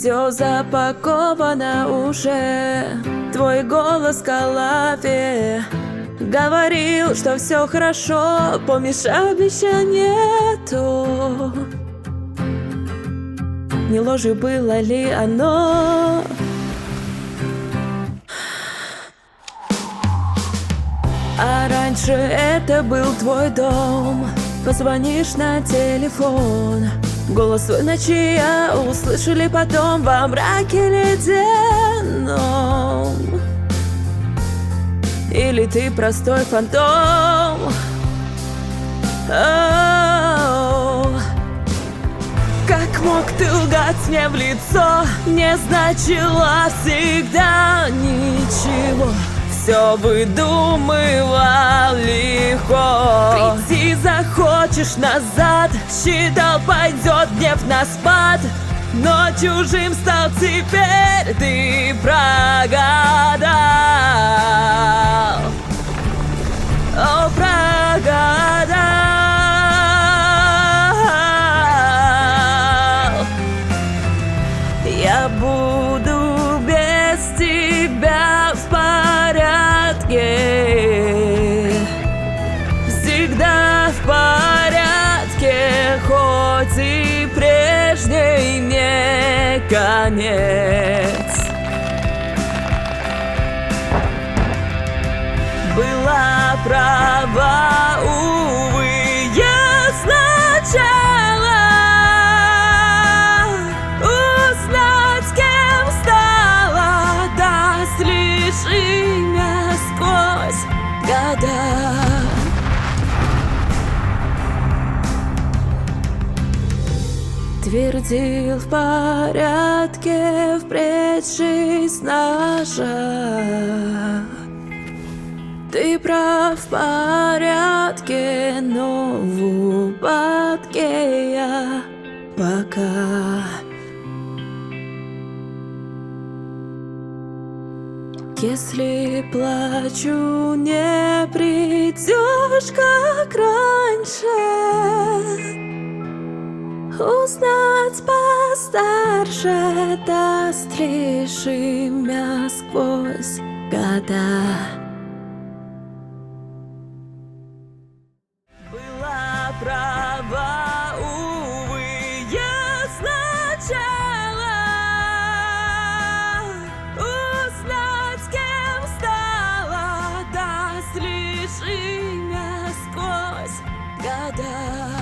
Все запаковано уже, твой голос в голове говорил, что все хорошо, помешать обещанию нету. Не ложью было ли оно? А раньше это был твой дом. Позвонишь на телефон, голос свой ночи услышали потом во мраке ледяном. Или ты простой фантом? Как мог ты лгать мне в лицо? Не значило всегда ничего. Все выдумывал легко. Прийти захочешь назад, считал, пойдет гнев на спад. Но чужим стал теперь, ты прогадал. О, прогадал. Я буду без тебя в порядке, всегда в порядке, хоть и прежний не конец. Была права, увы, я сначала. Узнать, кем стала, даст лишь имя сквозь года. Твердил в порядке, впредь жизнь наша. Ты прав, в порядке, но в упадке я пока. Если плачу, не придешь, как раньше. Узнать постарше, даст лишь имя сквозь года. Была права, увы, я сначала. Узнать, кем стала, даст лишь имя сквозь года.